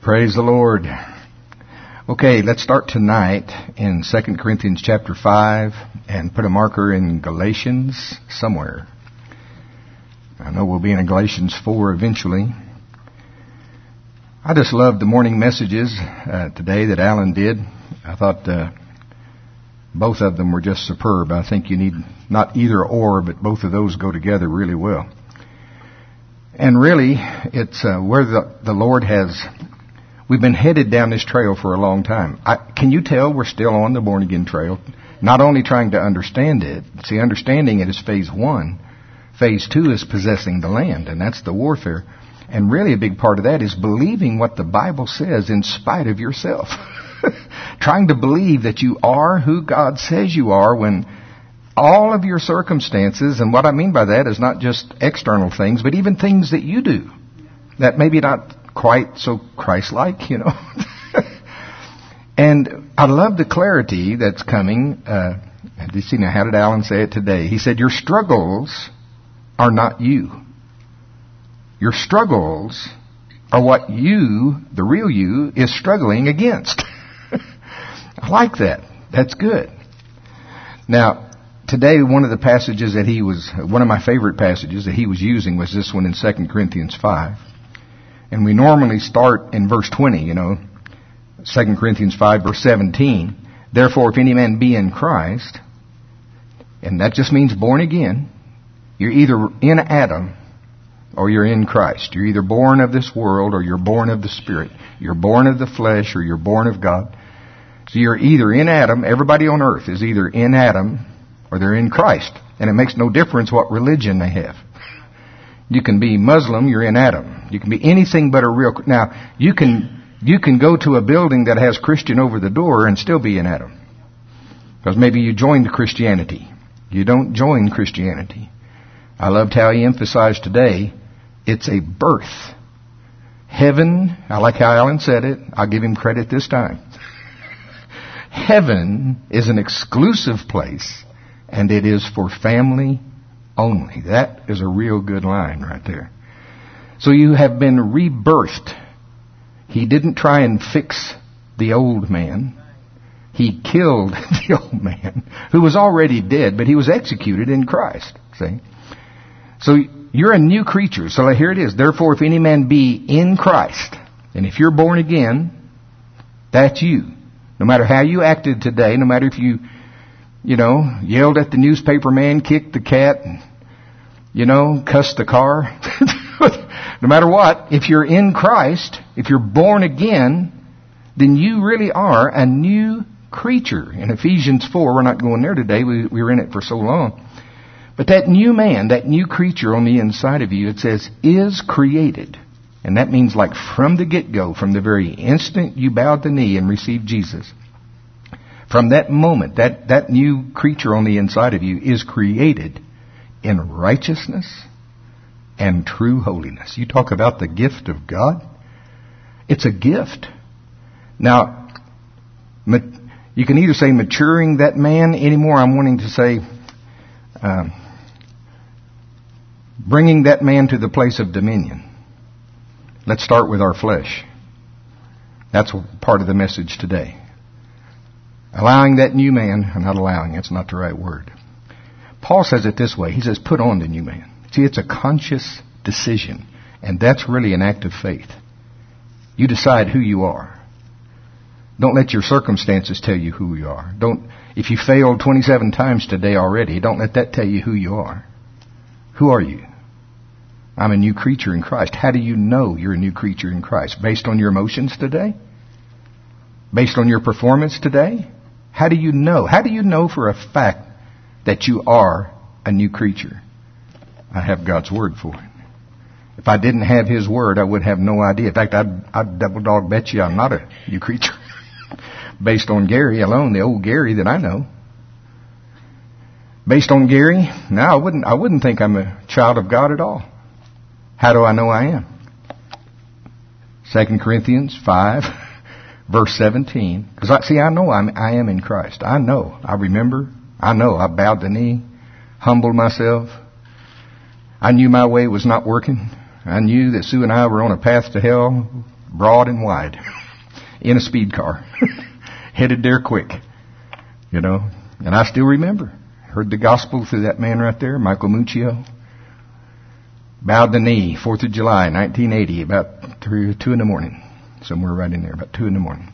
Praise the Lord. Okay, let's start tonight in 2 Corinthians chapter 5 and put a marker in Galatians somewhere. I know we'll be in Galatians 4 eventually. I just loved the morning messages today that Alan did. I thought both of them were just superb. I think you need not either or, but both of those go together really well. And really, it's where the Lord has... We've been headed down this trail for a long time. Can you tell we're still on the born-again trail? Not only trying to understand it. See, understanding it is phase 1. Phase 2 is possessing the land, and that's the warfare. And really a big part of that is believing what the Bible says in spite of yourself. Trying to believe that you are who God says you are when all of your circumstances, and what I mean by that is not just external things, but even things that you do that maybe not quite so Christ-like, you know. And I love the clarity that's coming. You see, now, how did Alan say it today? He said, your struggles are not you. Your struggles are what you, the real you, is struggling against. I like that. That's good. Now, today, one of the passages that one of my favorite passages that he was using was this one in 2 Corinthians 5. And we normally start in verse 20, 2 Corinthians 5, verse 17. Therefore, if any man be in Christ, and that just means born again, you're either in Adam or you're in Christ. You're either born of this world or you're born of the Spirit. You're born of the flesh or you're born of God. So you're either in Adam. Everybody on earth is either in Adam or they're in Christ. And it makes no difference what religion they have. You can be Muslim, you're in Adam. You can be anything but a real... Now, you can go to a building that has Christian over the door and still be in Adam. Because maybe you joined Christianity. You don't join Christianity. I loved how he emphasized today, it's a birth. Heaven, I like how Alan said it. I'll give him credit this time. Heaven is an exclusive place, and it is for family only. That is a real good line right there. So you have been rebirthed. He didn't try and fix the old man. He killed the old man who was already dead, but he was executed in Christ. See? So you're a new creature. So here it is. Therefore, if any man be in Christ, and if you're born again, that's you. No matter how you acted today, no matter if you yelled at the newspaper man, kicked the cat, cussed the car. No matter what, if you're in Christ, if you're born again, then you really are a new creature. In Ephesians 4, we're not going there today. We were in it for so long. But that new man, that new creature on the inside of you, it says, is created. And that means like from the get-go, from the very instant you bowed the knee and received Jesus. From that moment, that new creature on the inside of you is created in righteousness and true holiness. You talk about the gift of God. It's a gift. Now, you can either say maturing that man anymore. I'm wanting to say bringing that man to the place of dominion. Let's start with our flesh. That's part of the message today. Allowing that new man, not allowing, that's not the right word. Paul says it this way. He says, put on the new man. See, it's a conscious decision. And that's really an act of faith. You decide who you are. Don't let your circumstances tell you who you are. If you failed 27 times today already, don't let that tell you who you are. Who are you? I'm a new creature in Christ. How do you know you're a new creature in Christ? Based on your emotions today? Based on your performance today? How do you know? How do you know for a fact that you are a new creature? I have God's Word for it. If I didn't have His Word, I would have no idea. In fact, I'd double dog bet you I'm not a new creature. Based on Gary alone, the old Gary that I know. Based on Gary, no, I wouldn't think I'm a child of God at all. How do I know I am? 2 Corinthians 5, verse 17. Because I know I am in Christ. I know. I remember. I know. I bowed the knee, humbled myself. I knew my way was not working. I knew that Sue and I were on a path to hell broad and wide, in a speed car, headed there quick, you know. And I still remember, heard the gospel through that man right there, Michael Muccio. Bowed the knee, 4th of July, 1980, about 2 in the morning, somewhere right in there, about 2 in the morning.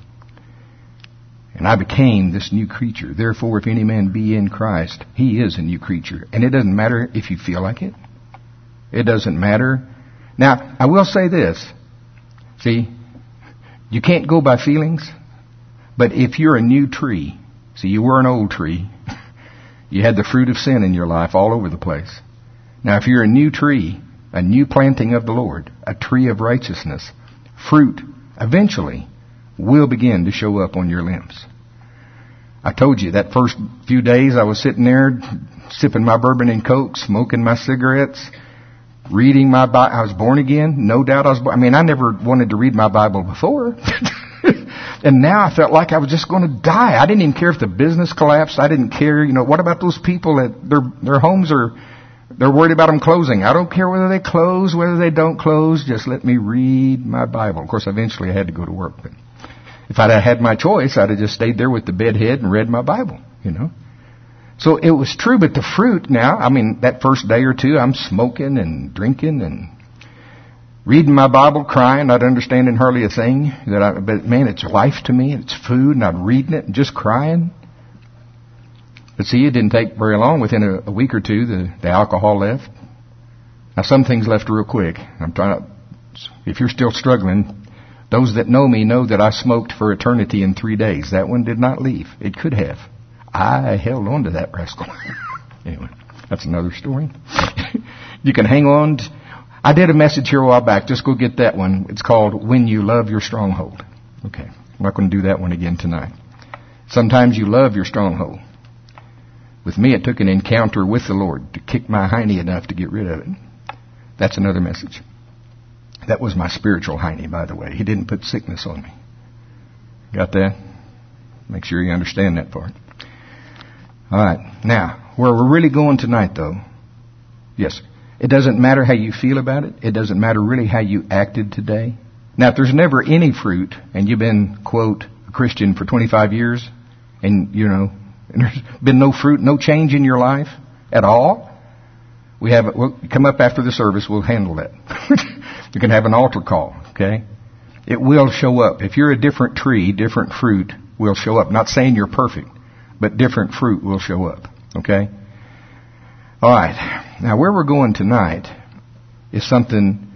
And I became this new creature. Therefore, if any man be in Christ, he is a new creature. And it doesn't matter if you feel like it. It doesn't matter. Now, I will say this. See, you can't go by feelings. But if you're a new tree, see, you were an old tree. You had the fruit of sin in your life all over the place. Now, if you're a new tree, a new planting of the Lord, a tree of righteousness, fruit eventually will begin to show up on your limbs. I told you that first few days I was sitting there sipping my bourbon and Coke, smoking my cigarettes, reading my Bible. I was born again. No doubt I was born. I mean, I never wanted to read my Bible before. And now I felt like I was just going to die. I didn't even care if the business collapsed. I didn't care, you know, what about those people that their homes they're worried about them closing. I don't care whether they close, whether they don't close. Just let me read my Bible. Of course, eventually I had to go to work. But if I'd had my choice, I'd have just stayed there with the bedhead and read my Bible, you know. So it was true, but the fruit now, I mean, that first day or two, I'm smoking and drinking and reading my Bible, crying, not understanding hardly a thing. But man, it's life to me. It's food, and I'm reading it and just crying. But see, it didn't take very long. Within a week or two, the alcohol left. Now, some things left real quick. If you're still struggling, those that know me know that I smoked for eternity in 3 days. That one did not leave. It could have. I held on to that rascal. Anyway, that's another story. You can hang on. I did a message here a while back. Just go get that one. It's called When You Love Your Stronghold. Okay. I'm not going to do that one again tonight. Sometimes you love your stronghold. With me, it took an encounter with the Lord to kick my hiney enough to get rid of it. That's another message. That was my spiritual hiney, by the way. He didn't put sickness on me. Got that? Make sure you understand that part. All right. Now, where we're really going tonight, though, yes, it doesn't matter how you feel about it. It doesn't matter really how you acted today. Now, if there's never any fruit, and you've been, quote, a Christian for 25 years, and, you know, and there's been no fruit, no change in your life at all, we'll come up after the service, we'll handle that. You can have an altar call, okay? It will show up. If you're a different tree, different fruit will show up. Not saying you're perfect, but different fruit will show up, okay? All right. Now, where we're going tonight is something,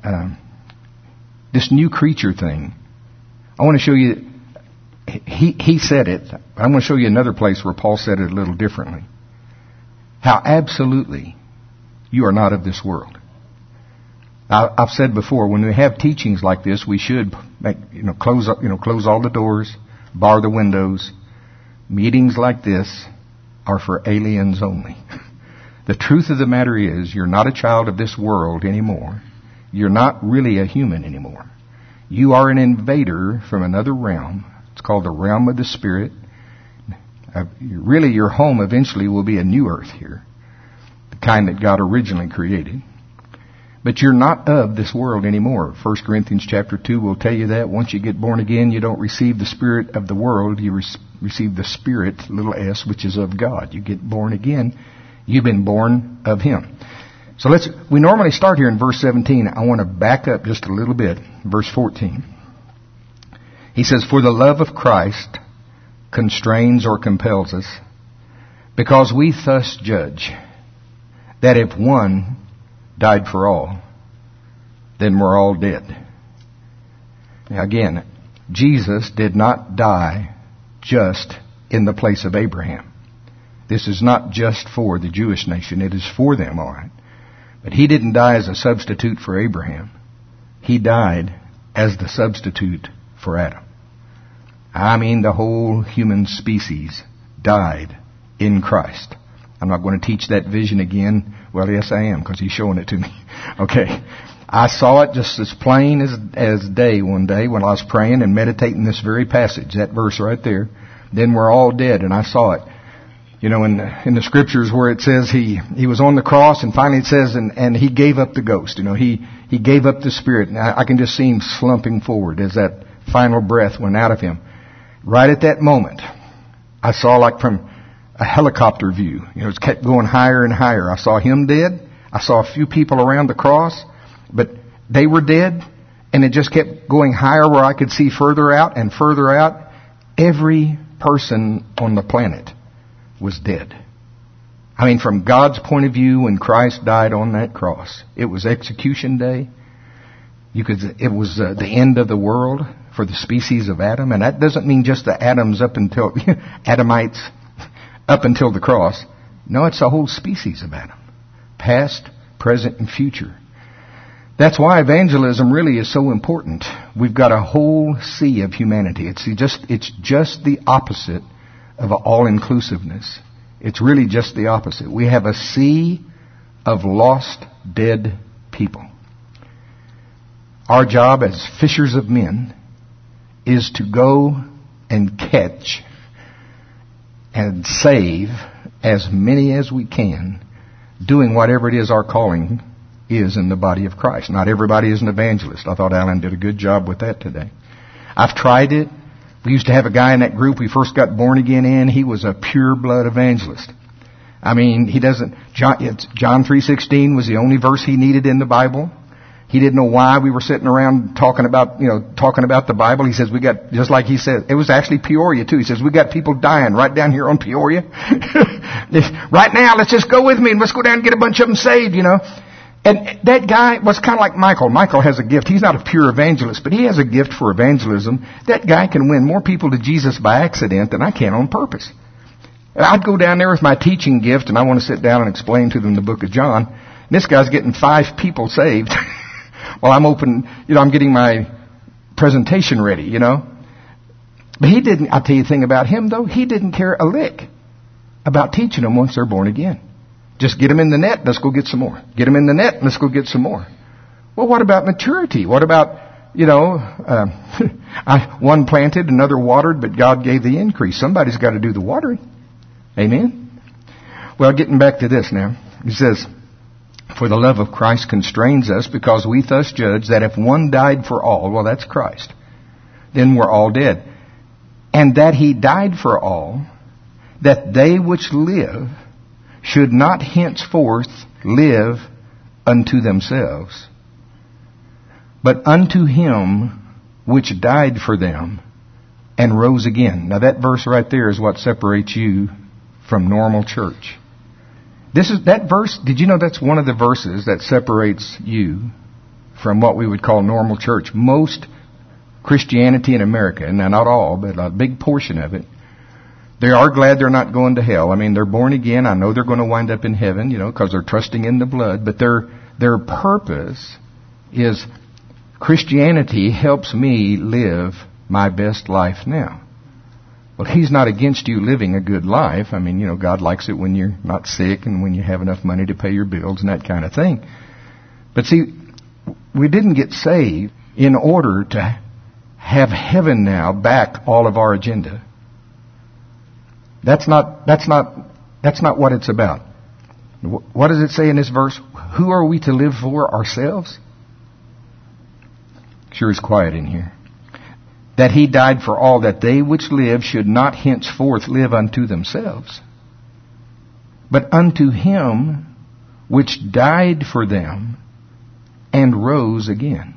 this new creature thing. I want to show you, he said it. I'm going to show you another place where Paul said it a little differently. How absolutely you are not of this world. I've said before, when we have teachings like this, we should close all the doors, bar the windows. Meetings like this are for aliens only. The truth of the matter is, you're not a child of this world anymore. You're not really a human anymore. You are an invader from another realm. It's called the realm of the Spirit. Really, your home eventually will be a new earth here, the kind that God originally created. But you're not of this world anymore. 1 Corinthians chapter 2 will tell you that. Once you get born again, you don't receive the spirit of the world. You receive the Spirit, little s, which is of God. You get born again. You've been born of Him. So we normally start here in verse 17. I want to back up just a little bit. Verse 14. He says, "For the love of Christ constrains or compels us, because we thus judge, that if one died for all, then we're all dead." Now again, Jesus did not die just in the place of Abraham. This is not just for the Jewish nation. It is for them, all right. But He didn't die as a substitute for Abraham. He died as the substitute for Adam. I mean, the whole human species died in Christ. I'm not going to teach that vision again. Well, yes, I am, because He's showing it to me. Okay. I saw it just as plain as day one day when I was praying and meditating this very passage, that verse right there. Then we're all dead, and I saw it. You know, in the scriptures where it says he was on the cross, and finally it says, and he gave up the ghost. You know, he gave up the spirit. And I can just see him slumping forward as that final breath went out of him. Right at that moment, I saw, like from a helicopter view, you know, it kept going higher and higher. I saw him dead. I saw a few people around the cross, but they were dead, and it just kept going higher where I could see further out and further out. Every person on the planet was dead. I mean, from God's point of view, when Christ died on that cross, it was execution day. It was the end of the world for the species of Adam, and that doesn't mean just the Adams up until Adamites up until the cross. No, it's the whole species of Adam, past, present, and future. That's why evangelism really is so important. We've got a whole sea of humanity. It's just the opposite of all-inclusiveness. It's really just the opposite. We have a sea of lost, dead people. Our job as fishers of men is to go and catch and save as many as we can, doing whatever it is our calling is in the body of Christ. Not everybody is an evangelist. I thought Alan did a good job with that today. I've tried it. We used to have a guy in that group we first got born again in. He was a pure blood evangelist. I mean, John 3:16 was the only verse he needed in the Bible. He didn't know why we were sitting around talking about the Bible. He says, we got, just like he said, it was actually Peoria too. He says, we got people dying right down here on Peoria. Right now, let's just go with me and let's go down and get a bunch of them saved, you know. And that guy was kind of like Michael. Michael has a gift. He's not a pure evangelist, but he has a gift for evangelism. That guy can win more people to Jesus by accident than I can on purpose. I'd go down there with my teaching gift, and I want to sit down and explain to them the book of John. And this guy's getting 5 people saved while I'm getting my presentation ready, you know. But I'll tell you the thing about him, though. He didn't care a lick about teaching them once they're born again. Just get them in the net, let's go get some more. Get them in the net, let's go get some more. Well, what about maturity? What about, one planted, another watered, but God gave the increase. Somebody's got to do the watering. Amen? Well, getting back to this now. He says, for the love of Christ constrains us, because we thus judge that if one died for all, well, that's Christ, then we're all dead. And that he died for all, that they which live should not henceforth live unto themselves, but unto him which died for them and rose again. Now that verse right there is what separates you from normal church. That verse, did you know that's one of the verses that separates you from what we would call normal church? Most Christianity in America, and not all, but a big portion of it, they are glad they're not going to hell. I mean, they're born again. I know they're going to wind up in heaven, because they're trusting in the blood. But their purpose is Christianity helps me live my best life now. Well, He's not against you living a good life. I mean, God likes it when you're not sick and when you have enough money to pay your bills and that kind of thing. But see, we didn't get saved in order to have heaven now back all of our agenda. That's not what it's about. What does it say in this verse? Who are we to live for? Ourselves? Sure is quiet in here. That He died for all, that they which live should not henceforth live unto themselves, but unto Him which died for them and rose again.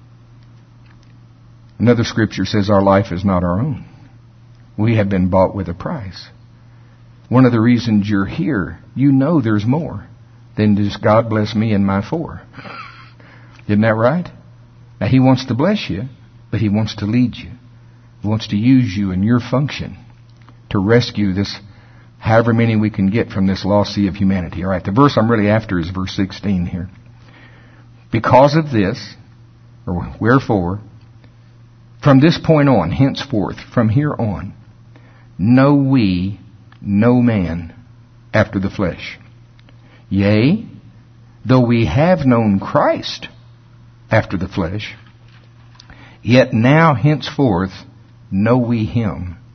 Another scripture says our life is not our own. We have been bought with a price. One of the reasons you're here, there's more than just God bless me and my 4. Isn't that right? Now He wants to bless you, but He wants to lead you. He wants to use you in your function to rescue this, however many we can get from this lost sea of humanity. All right, the verse I'm really after is verse 16 here. Because of this, or wherefore, from this point on, henceforth, from here on, know we no man after the flesh. Yea, though we have known Christ after the flesh, yet now henceforth know we Him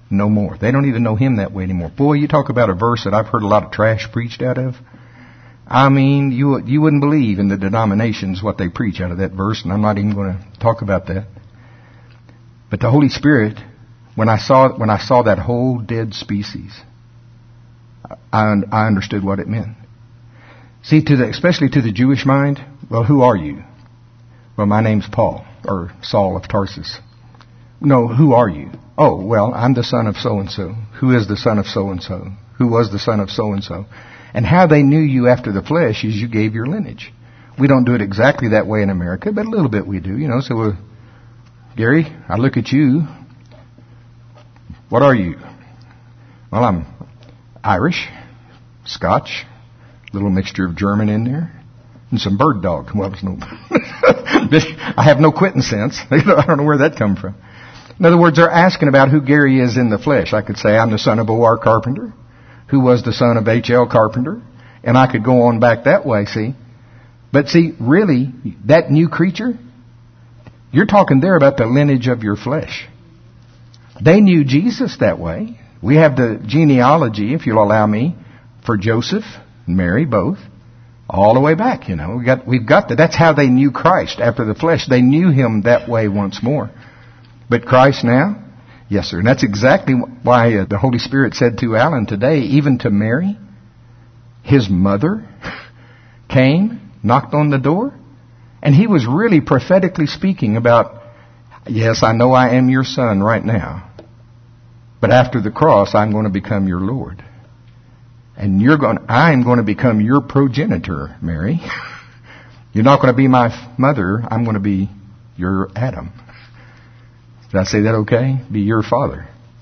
no more. They don't even know Him that way anymore. Boy, you talk about a verse that I've heard a lot of trash preached out of. I mean, you wouldn't believe in the denominations what they preach out of that verse, and I'm not even going to talk about that. But the Holy Spirit, when I saw that whole dead species, I understood what it meant. See, especially to the Jewish mind, well, who are you? Well, my name's Paul, or Saul of Tarsus. No, who are you? Oh, well, I'm the son of so-and-so. Who is the son of so-and-so? Who was the son of so-and-so? And how they knew you after the flesh is you gave your lineage. We don't do it exactly that way in America, but a little bit we do. So, Gary, I look at you. What are you? Well, I'm Irish, Scotch, a little mixture of German in there, and some bird dog. Well, there's no... I have no quitting sense. I don't know where that come from. In other words, they're asking about who Gary is in the flesh. I could say I'm the son of O.R. Carpenter, who was the son of H.L. Carpenter, and I could go on back that way, see. But see, really, that new creature, you're talking there about the lineage of your flesh. They knew Jesus that way. We have the genealogy, if you'll allow me, for Joseph and Mary both, all the way back, We've got that. That's how they knew Christ after the flesh. They knew Him that way once more. But Christ now? Yes, sir. And that's exactly why the Holy Spirit said to Alan today, even to Mary, his mother, came, knocked on the door, and he was really prophetically speaking about, yes, I know I am your son right now, but after the cross, I'm going to become your Lord. And I'm going to become your progenitor, Mary. You're not going to be my mother. I'm going to be your Adam. Did I say that okay? Be your father.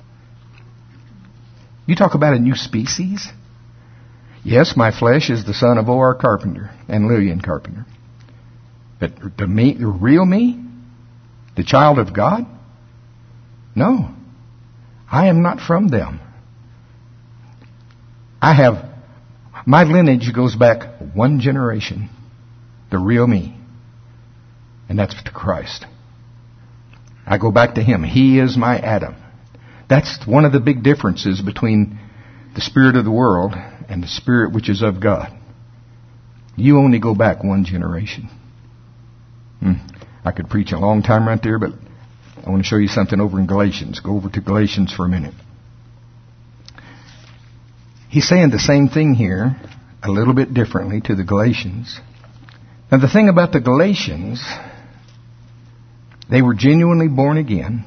You talk about a new species? Yes, my flesh is the son of O.R. Carpenter and Lillian Carpenter. But the real me? The child of God? No. I am not from them. My lineage goes back one generation. The real me. And that's to Christ. I go back to Him. He is my Adam. That's one of the big differences between the spirit of the world and the spirit which is of God. You only go back one generation. I could preach a long time right there, but I want to show you something over in Galatians. Go over to Galatians for a minute. He's saying the same thing here, a little bit differently to the Galatians. Now the thing about the Galatians, they were genuinely born again,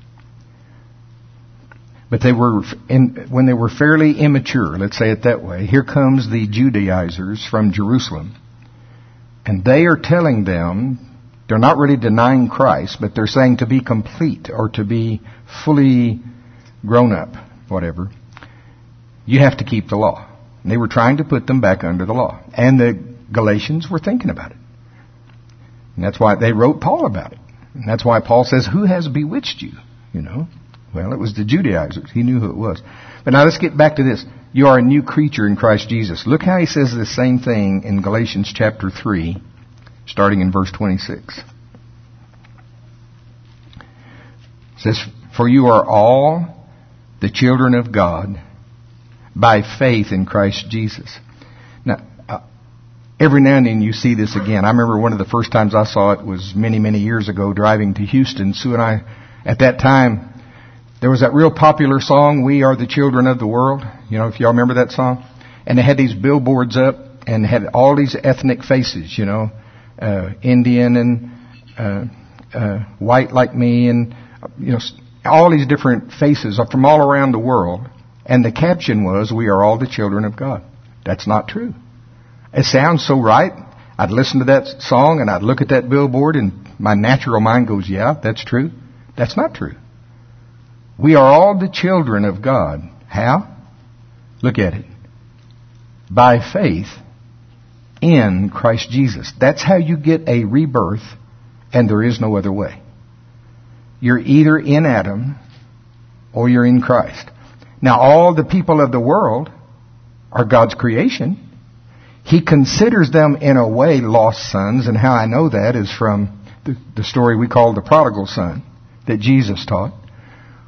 but when they were fairly immature, let's say it that way, here comes the Judaizers from Jerusalem, and they are telling them, they're not really denying Christ, but they're saying to be complete or to be fully grown up, whatever, you have to keep the law. And they were trying to put them back under the law. And the Galatians were thinking about it. And that's why they wrote Paul about it. And that's why Paul says, who has bewitched you? Well, it was the Judaizers. He knew who it was. But now let's get back to this. You are a new creature in Christ Jesus. Look how he says the same thing in Galatians chapter 3, starting in verse 26. It says, for you are all the children of God by faith in Christ Jesus. Now, every now and then you see this again. I remember one of the first times I saw it was many, many years ago driving to Houston. Sue and I, at that time, there was that real popular song, We Are the Children of the World. If y'all remember that song. And they had these billboards up and had all these ethnic faces, Indian and white like me and, all these different faces from all around the world. And the caption was, we are all the children of God. That's not true. It sounds so right. I'd listen to that song and I'd look at that billboard and my natural mind goes, yeah, that's true. That's not true. We are all the children of God. How? Look at it. By faith in Christ Jesus. That's how you get a rebirth, and there is no other way. You're either in Adam or you're in Christ. Now, all the people of the world are God's creation. He considers them in a way lost sons, and how I know that is from the story we call the prodigal son that Jesus taught,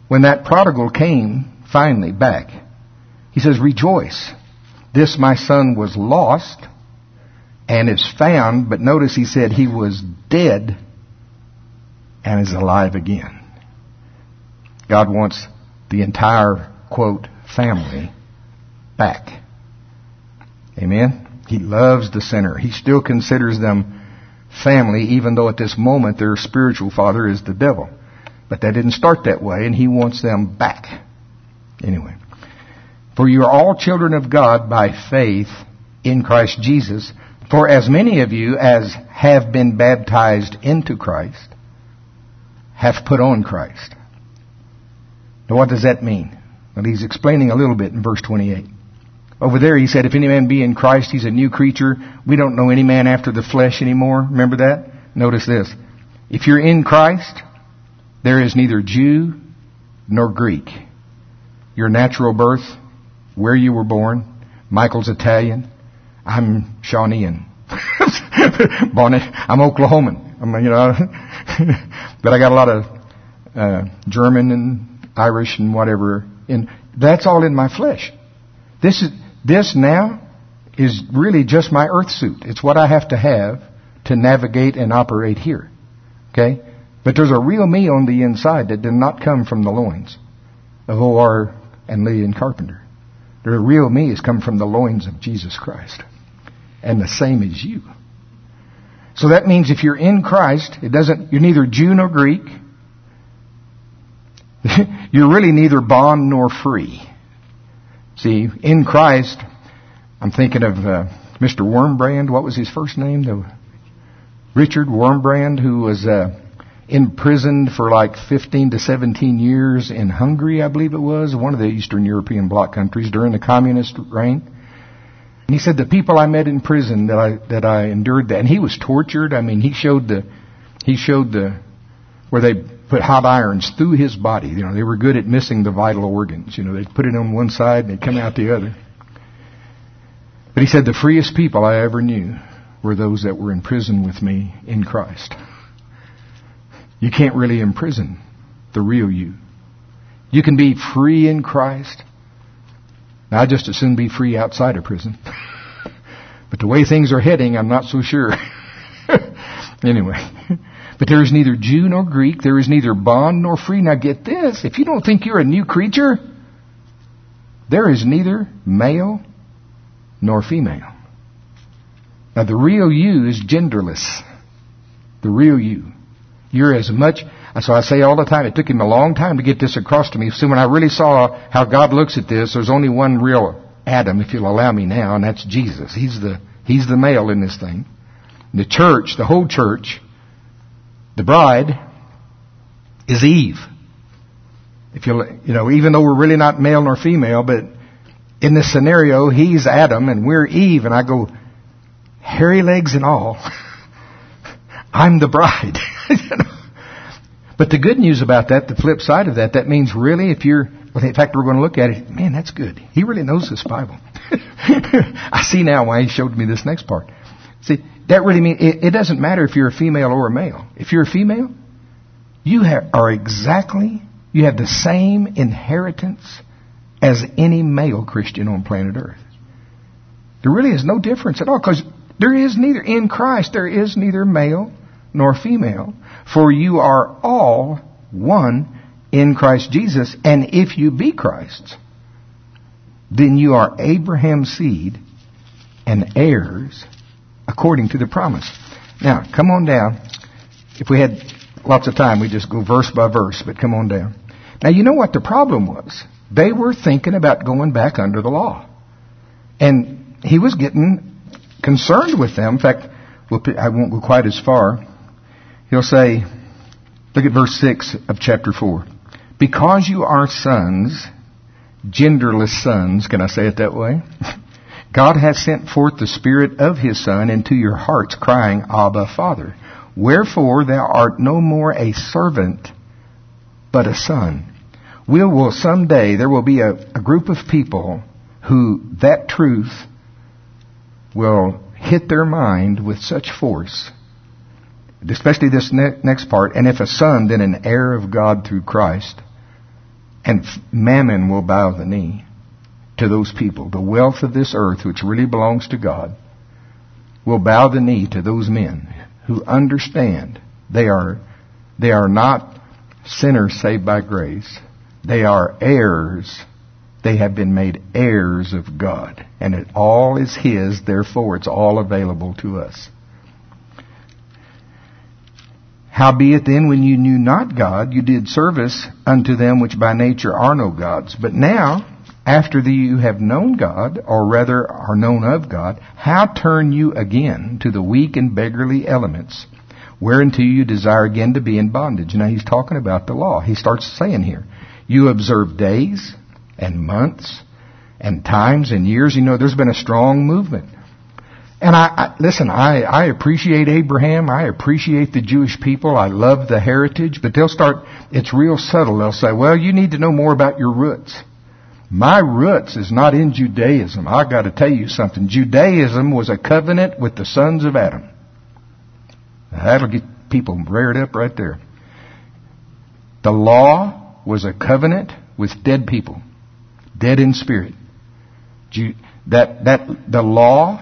when that prodigal came finally back, he says, rejoice. This my son was lost and is found. But notice he said he was dead and is alive again. God wants the entire, quote, family back. Amen? He loves the sinner. He still considers them family, even though at this moment their spiritual father is the devil. But that didn't start that way, and He wants them back. Anyway. For you are all children of God by faith in Christ Jesus. For as many of you as have been baptized into Christ have put on Christ. Now what does that mean? Well, he's explaining a little bit in verse 28. Over there he said, if any man be in Christ, he's a new creature. We don't know any man after the flesh anymore. Remember that? Notice this. If you're in Christ, there is neither Jew nor Greek. Your natural birth, where you were born. Michael's Italian. I'm Shawneean. Bonnet. I'm Oklahoman. But I got a lot of German and Irish and whatever. And that's all in my flesh. This now is really just my earth suit. It's what I have to navigate and operate here. Okay? But there's a real me on the inside that did not come from the loins of O.R. and Lillian Carpenter. The real me has come from the loins of Jesus Christ. And the same as you. So that means if you're in Christ, you're neither Jew nor Greek. You're really neither bond nor free. See, in Christ, I'm thinking of Mr. Wormbrand. What was his first name? Richard Wormbrand, who was imprisoned for like 15 to 17 years in Hungary, I believe it was, one of the Eastern European bloc countries during the communist reign. And he said the people I met in prison that I endured that, and he was tortured. I mean, he showed where they put hot irons through his body. They were good at missing the vital organs. They'd put it on one side and they'd come out the other. But he said the freest people I ever knew were those that were in prison with me in Christ. You can't really imprison the real you. You can be free in Christ. Now, I'd just as soon be free outside of prison. But the way things are heading, I'm not so sure. Anyway. But there is neither Jew nor Greek. There is neither bond nor free. Now get this. If you don't think you're a new creature, there is neither male nor female. Now the real you is genderless. The real you. You're as much... So I say all the time, it took him a long time to get this across to me. So when I really saw how God looks at this, there's only one real Adam, if you'll allow me now, and that's Jesus. He's the male in this thing. The church, the whole church, the bride, is Eve. If even though we're really not male nor female, but in this scenario, he's Adam and we're Eve, and I go, hairy legs and all, I'm the bride. But the good news about that, the flip side of that means really in fact we're going to look at it, man, that's good. He really knows this Bible. I see now why he showed me this next part. See, that really means it doesn't matter if you're a female or a male. If you're a female, you have the same inheritance as any male Christian on planet Earth. There really is no difference at all, because in Christ there is neither male nor female, for you are all one in Christ Jesus, and if you be Christ's, then you are Abraham's seed and heirs according to the promise. Now, come on down. If we had lots of time, we'd just go verse by verse, but come on down. Now, you know what the problem was? They were thinking about going back under the law. And he was getting concerned with them. In fact, I won't go quite as far. He'll say, look at verse 6 of chapter 4. Because you are sons, genderless sons, can I say it that way? God hath sent forth the Spirit of His Son into your hearts, crying, Abba, Father. Wherefore thou art no more a servant, but a son. There will be a group of people who that truth will hit their mind with such force, especially this next part, and if a son, then an heir of God through Christ. And mammon will bow the knee to those people. The wealth of this earth, which really belongs to God, will bow the knee to those men who understand they are not sinners saved by grace. They are heirs. They have been made heirs of God. And it all is His, therefore it's all available to us. Howbeit then, when you knew not God, you did service unto them which by nature are no gods. But now, after you have known God, or rather are known of God, how turn you again to the weak and beggarly elements, whereunto you desire again to be in bondage? Now he's talking about the law. He starts saying here, you observe days and months and times and years. You know, there's been a strong movement. And I appreciate Abraham. I appreciate the Jewish people. I love the heritage. But it's real subtle. They'll say, well, you need to know more about your roots. My roots is not in Judaism. I've got to tell you something. Judaism was a covenant with the sons of Adam. That'll get people reared up right there. The law was a covenant with dead people. Dead in spirit. The law,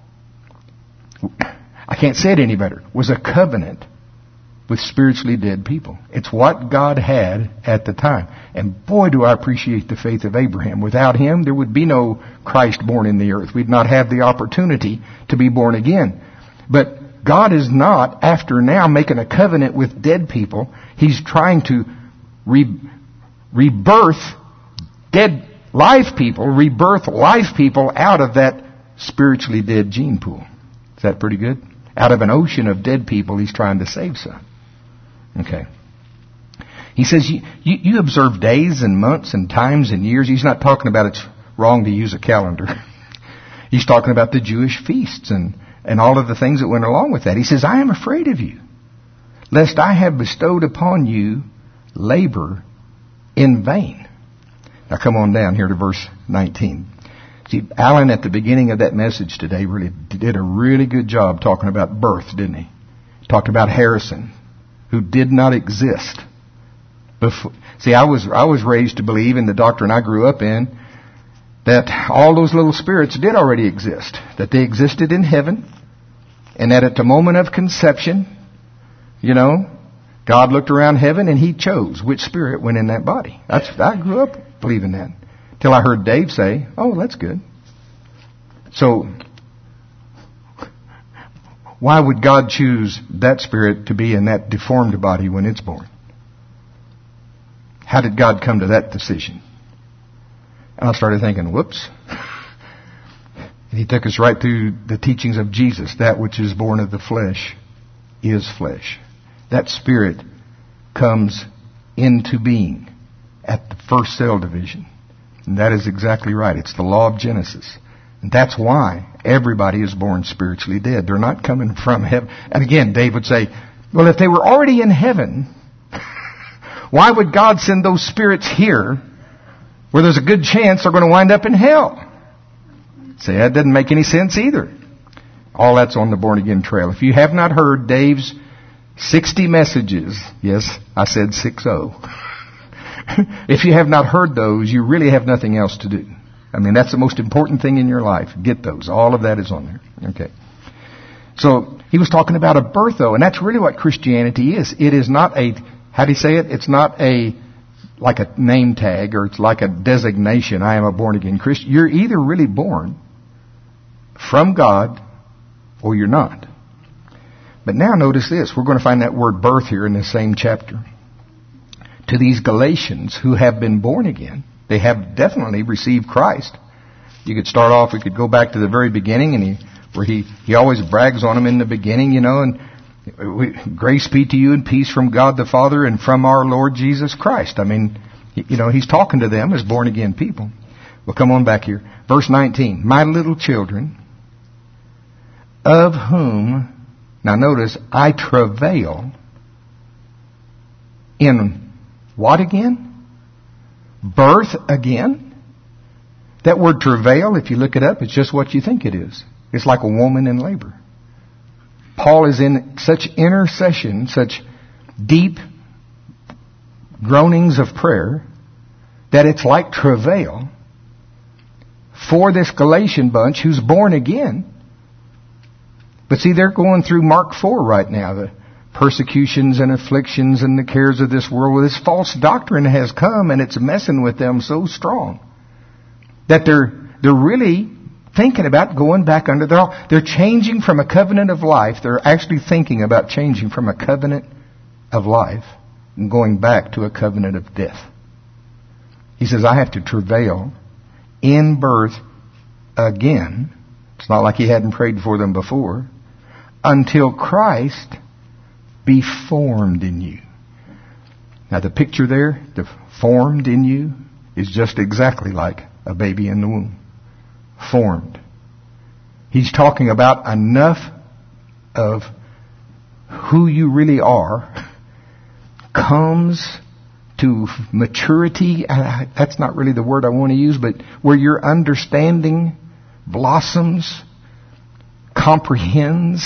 I can't say it any better, was a covenant with spiritually dead people. It's what God had at the time. And boy, do I appreciate the faith of Abraham. Without him, there would be no Christ born in the earth. We'd not have the opportunity to be born again. But God is not, after now, making a covenant with dead people. He's trying to rebirth dead live people, rebirth life people out of that spiritually dead gene pool. Is that pretty good? Out of an ocean of dead people, He's trying to save some. Okay. He says, you observe days and months and times and years. He's not talking about it's wrong to use a calendar. He's talking about the Jewish feasts and all of the things that went along with that. He says, I am afraid of you, lest I have bestowed upon you labor in vain. Now come on down here to verse 19. See, Alan at the beginning of that message today really did a really good job talking about birth, didn't he? Talked about Harrison, who did not exist before. See, I was raised to believe in the doctrine I grew up in that all those little spirits did already exist, that they existed in heaven, and that at the moment of conception, God looked around heaven and He chose which spirit went in that body. I grew up believing that. Till I heard Dave say, oh, that's good. So, why would God choose that spirit to be in that deformed body when it's born? How did God come to that decision? And I started thinking, whoops. And He took us right through the teachings of Jesus. That which is born of the flesh is flesh. That spirit comes into being at the first cell division. And that is exactly right. It's the law of Genesis. And that's why everybody is born spiritually dead. They're not coming from heaven. And again, Dave would say, well, if they were already in heaven, why would God send those spirits here where there's a good chance they're going to wind up in hell? Say, that doesn't make any sense either. All that's on the Born Again Trail. If you have not heard Dave's 60 messages, yes, I said 60. If you have not heard those, you really have nothing else to do. I mean, that's the most important thing in your life. Get those. All of that is on there. Okay. So, he was talking about a birth, though, and that's really what Christianity is. It is not a, how do you say it? It's not like a name tag, or it's like a designation. I am a born-again Christian. You're either really born from God, or you're not. But now notice this. We're going to find that word birth here in the same chapter. To these Galatians who have been born again, they have definitely received Christ. You could start off, we could go back to the very beginning, and he always brags on them in the beginning, and grace be to you and peace from God the Father and from our Lord Jesus Christ. I mean, He's talking to them as born again people. Well, come on back here. Verse 19. My little children, of whom, now notice, I travail in what again? Birth again? That word travail, if you look it up, it's just what you think it is. It's like a woman in labor. Paul is in such intercession, such deep groanings of prayer, that it's like travail for this Galatian bunch who's born again. But see, they're going through Mark 4 right now. The persecutions and afflictions and the cares of this world. Well, this false doctrine has come and it's messing with them so strong that they're really thinking about going back under the law. They're changing from a covenant of life. They're actually thinking about changing from a covenant of life and going back to a covenant of death. He says, I have to travail in birth again. It's not like he hadn't prayed for them before. Until Christ be formed in you. Now the picture there, the formed in you, is just exactly like a baby in the womb. Formed. He's talking about enough of who you really are comes to maturity. That's not really the word I want to use, but where your understanding blossoms, comprehends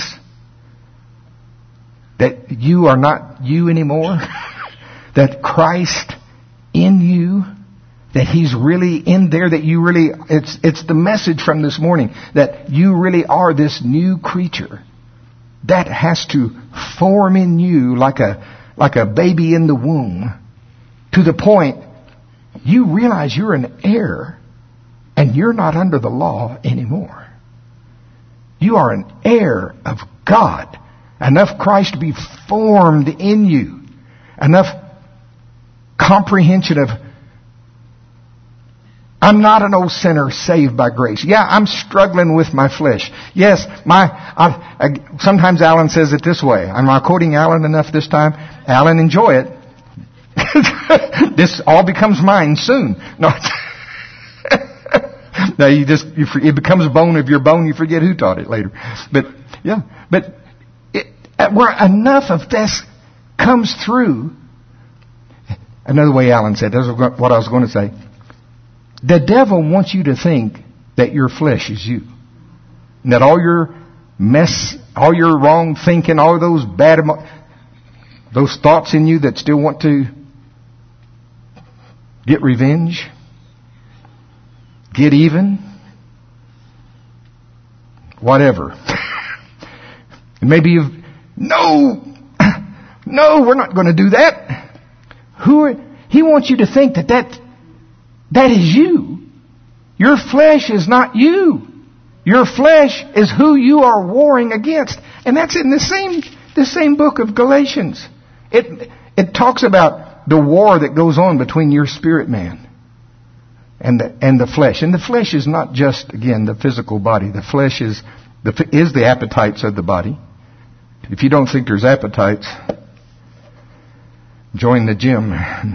that you are not you anymore, that Christ in you, that He's really in there, that you really, it's the message from this morning, that you really are this new creature. That has to form in you like a baby in the womb, to the point you realize you're an heir and you're not under the law anymore. You are an heir of God. Enough Christ to be formed in you. Enough comprehension of, I'm not an old sinner saved by grace. Yeah, I'm struggling with my flesh. Yes, sometimes Alan says it this way. I'm not quoting Alan enough this time. Alan, enjoy it. This all becomes mine soon. No. No, it becomes bone of your bone. You forget who taught it later. But where enough of this comes through. Another way Alan said, that's what I was going to say. The devil wants you to think that your flesh is you. And that all your mess, all your wrong thinking, all those bad, those thoughts in you that still want to get revenge, get even, whatever. And maybe no, we're not going to do that. He wants you to think that is you. Your flesh is not you. Your flesh is who you are warring against. And that's in the same book of Galatians. It talks about the war that goes on between your spirit man and the flesh. And the flesh is not just, again, the physical body. The flesh is the appetites of the body. If you don't think there's appetites, join the gym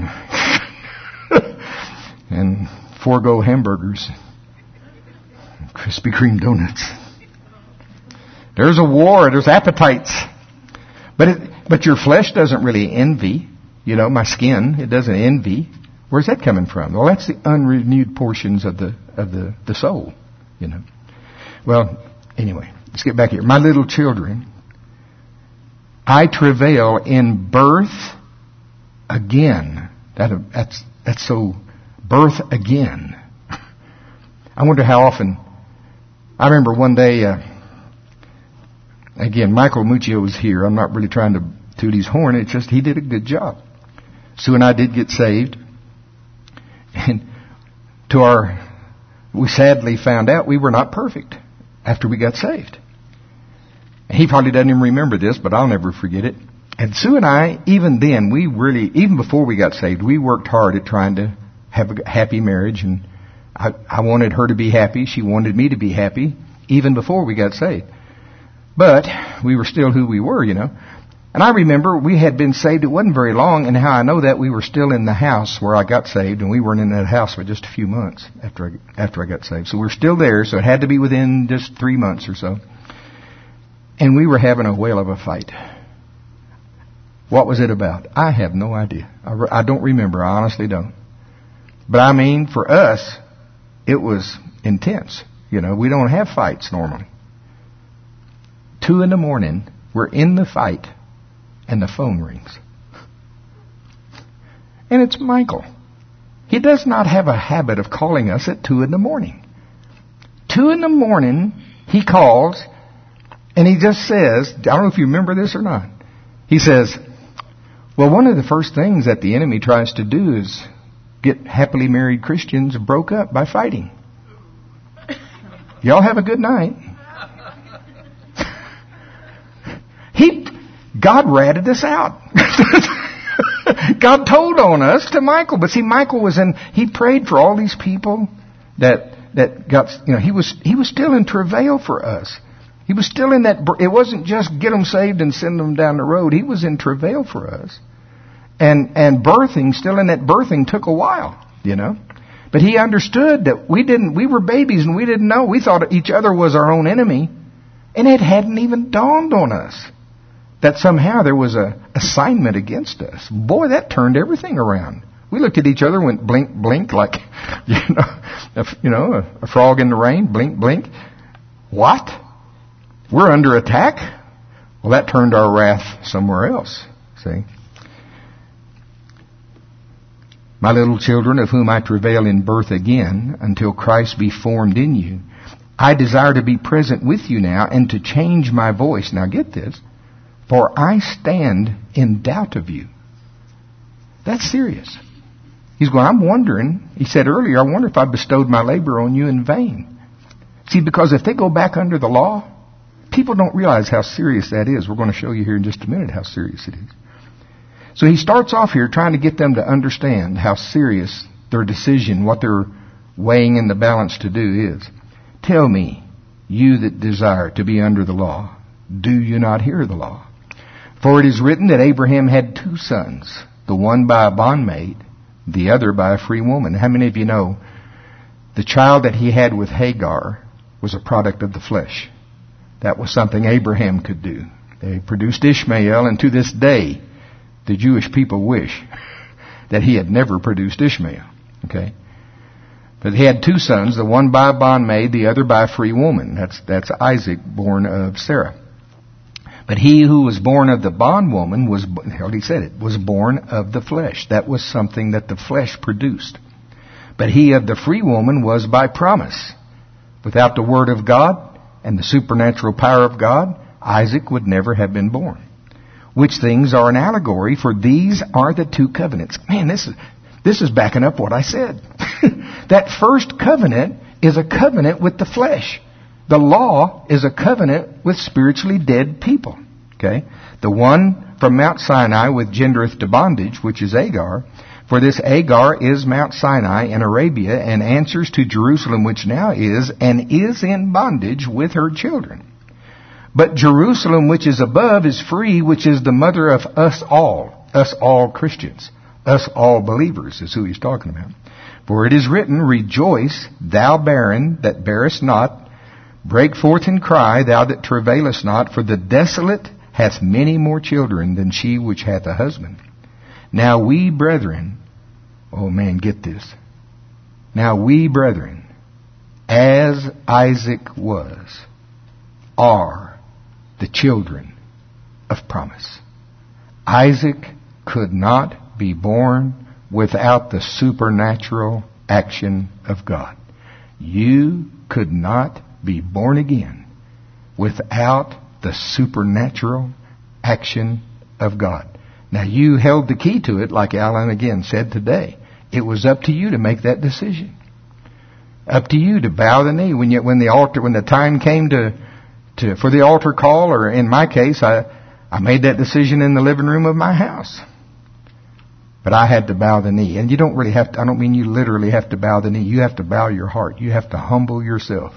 and forego hamburgers, Krispy Kreme donuts. There's a war. There's appetites, but your flesh doesn't really envy. You know, my skin, it doesn't envy. Where's that coming from? Well, that's the unrenewed portions of the soul. You know. Well, anyway, let's get back here. My little children, I travail in birth again. That's so. Birth again. I wonder how often. I remember one day. Again, Michael Muccio was here. I'm not really trying to toot his horn. It's just he did a good job. Sue and I did get saved, and we sadly found out we were not perfect after we got saved. He probably doesn't even remember this, but I'll never forget it. And Sue and I, even then, even before we got saved, we worked hard at trying to have a happy marriage. And I wanted her to be happy. She wanted me to be happy, even before we got saved. But we were still who we were, you know. And I remember we had been saved. It wasn't very long. And how I know that, we were still in the house where I got saved. And we weren't in that house for just a few months after I got saved. So we're still there. So it had to be within just 3 months or so. And we were having a whale of a fight. What was it about? I have no idea. I don't remember. I honestly don't. But I mean, for us, it was intense. You know, we don't have fights normally. 2 a.m, we're in the fight, and the phone rings. And it's Michael. He does not have a habit of calling us at 2 in the morning. 2 in the morning, he calls, and he just says, I don't know if you remember this or not. He says, well, one of the first things that the enemy tries to do is get happily married Christians broke up by fighting. Y'all have a good night. God ratted us out. God told on us to Michael. But see, Michael he prayed for all these people that got, he was still in travail for us. He was still in that, it wasn't just get them saved and send them down the road. He was in travail for us. And birthing, still in that birthing took a while, But he understood that we were babies and we didn't know. We thought each other was our own enemy. And it hadn't even dawned on us that somehow there was a assignment against us. Boy, that turned everything around. We looked at each other, went blink, blink, like, a frog in the rain, blink, blink. What? We're under attack? Well, that turned our wrath somewhere else, see? My little children, of whom I travail in birth again, until Christ be formed in you, I desire to be present with you now and to change my voice. Now get this. For I stand in doubt of you. That's serious. He's going, I'm wondering, he said earlier, I wonder if I bestowed my labor on you in vain. See, because if they go back under the law, people don't realize how serious that is. We're going to show you here in just a minute how serious it is. So he starts off here trying to get them to understand how serious their decision, what they're weighing in the balance to do is. Tell me, you that desire to be under the law, do you not hear the law? For it is written that Abraham had 2 sons, the one by a bondmaid, the other by a free woman. How many of you know the child that he had with Hagar was a product of the flesh? That was something Abraham could do. They produced Ishmael, and to this day, the Jewish people wish that he had never produced Ishmael. Okay? But he had 2 sons, the one by a bondmaid, the other by a free woman. That's Isaac, born of Sarah. But he who was born of the bondwoman was born of the flesh. That was something that the flesh produced. But he of the free woman was by promise. Without the word of God and the supernatural power of God, Isaac would never have been born. Which things are an allegory, for these are the 2 covenants. Man, this is backing up what I said. That first covenant is a covenant with the flesh. The law is a covenant with spiritually dead people. Okay? The one from Mount Sinai with gendereth to bondage, which is Agar. For this Agar is Mount Sinai in Arabia, and answers to Jerusalem, which now is, and is in bondage with her children. But Jerusalem, which is above, is free, which is the mother of us all Christians, us all believers, is who he's talking about. For it is written, rejoice, thou barren that bearest not, break forth and cry, thou that travailest not, for the desolate hath many more children than she which hath a husband. Now we brethren, oh man, get this. Now we brethren, as Isaac was, are the children of promise. Isaac could not be born without the supernatural action of God. You could not be born again without the supernatural action of God. Now you held the key to it, like Alan again said today. It was up to you to make that decision. Up to you to bow the knee when the time came for the altar call, or in my case, I made that decision in the living room of my house. But I had to bow the knee. And you don't really have to, I don't mean you literally have to bow the knee. You have to bow your heart. You have to humble yourself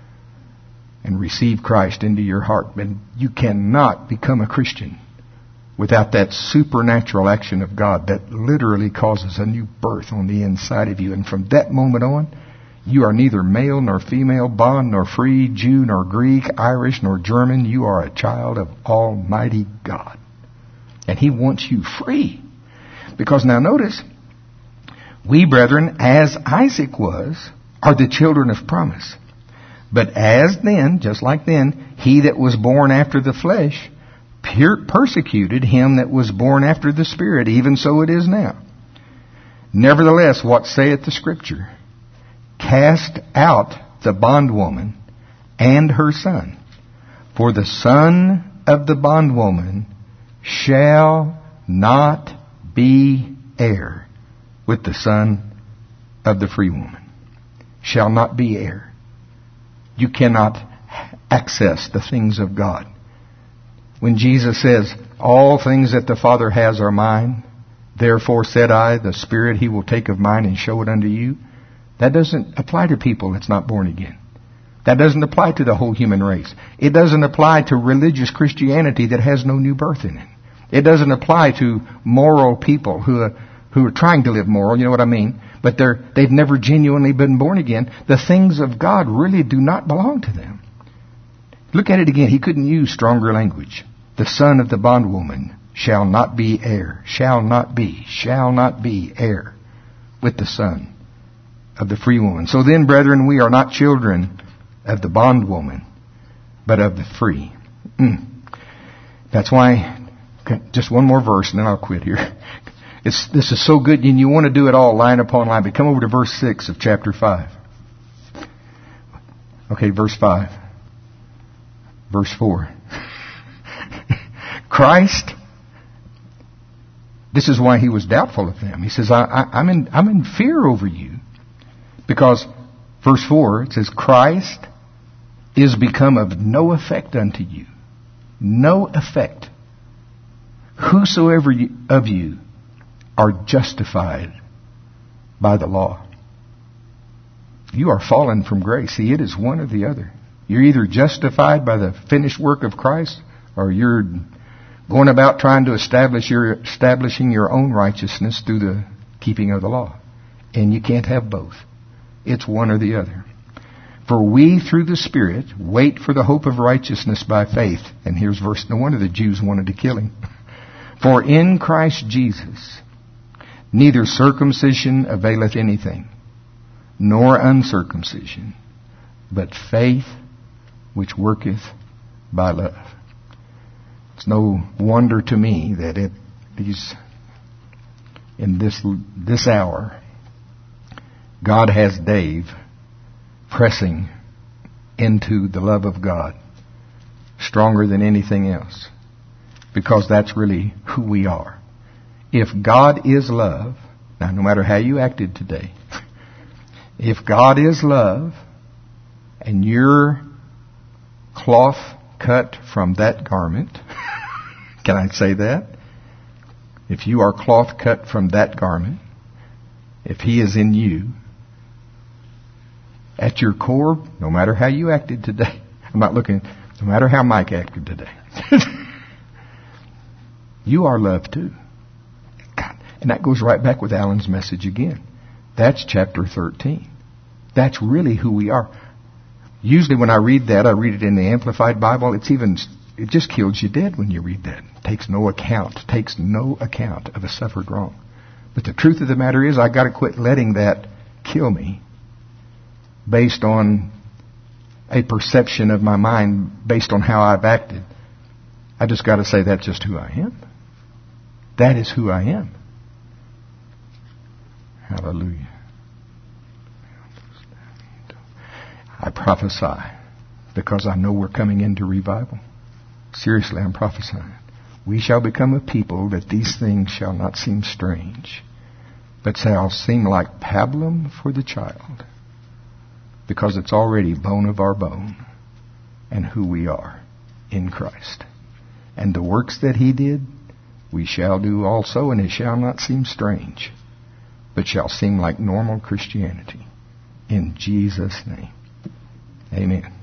and receive Christ into your heart. And you cannot become a Christian without that supernatural action of God that literally causes a new birth on the inside of you. And from that moment on, you are neither male nor female, bond nor free, Jew nor Greek, Irish nor German. You are a child of Almighty God. And He wants you free. Because now notice, we brethren, as Isaac was, are the children of promise. But as then, just like then, he that was born after the flesh persecuted him that was born after the Spirit, even so it is now. Nevertheless, what saith the Scripture? Cast out the bondwoman and her son, for the son of the bondwoman shall not be heir with the son of the free woman. Shall not be heir. You cannot access the things of God. When Jesus says, all things that the Father has are mine, therefore said I, the Spirit He will take of mine and show it unto you, that doesn't apply to people that's not born again. That doesn't apply to the whole human race. It doesn't apply to religious Christianity that has no new birth in it. It doesn't apply to moral people who are trying to live moral, you know what I mean? But they've never genuinely been born again. The things of God really do not belong to them. Look at it again. He couldn't use stronger language. The son of the bondwoman shall not be heir. Shall not be heir with the son of the free woman. So then, brethren, we are not children of the bondwoman, but of the free. That's why, just one more verse and then I'll quit here. This is so good, and you want to do it all line upon line. But come over to verse 6 of chapter 5. Okay, verse 5. Verse 4. Christ, this is why he was doubtful of them. He says, I'm in fear over you. Because, verse 4, it says, Christ is become of no effect unto you. No effect. Whosoever of you are justified by the law. You are fallen from grace. See, it is one or the other. You're either justified by the finished work of Christ, or you're going about trying to establishing your own righteousness through the keeping of the law. And you can't have both. It's one or the other. For we, through the Spirit, wait for the hope of righteousness by faith. And here's verse, no wonder the Jews wanted to kill him. For in Christ Jesus, neither circumcision availeth anything, nor uncircumcision, but faith which worketh by love. It's no wonder to me that in this hour, God has Dave pressing into the love of God stronger than anything else, because that's really who we are. If God is love, now no matter how you acted today, if God is love and you're cloth cut from that garment, can I say that? If you are cloth cut from that garment, if He is in you, at your core, no matter how you acted today, I'm not looking, no matter how Mike acted today, you are loved too. God, and that goes right back with Alan's message again. That's chapter 13. That's really who we are. Usually when I read that, I read it in the Amplified Bible. It just kills you dead when you read that. Takes no account of a suffered wrong. But the truth of the matter is, I got to quit letting that kill me based on a perception of my mind, based on how I've acted. I just got to say that's just who I am. That is who I am. Hallelujah. I prophesy because I know we're coming into revival. Seriously, I'm prophesying. We shall become a people that these things shall not seem strange, but shall seem like pablum for the child, because it's already bone of our bone and who we are in Christ. And the works that He did, we shall do also, and it shall not seem strange, but shall seem like normal Christianity. In Jesus' name. Amen.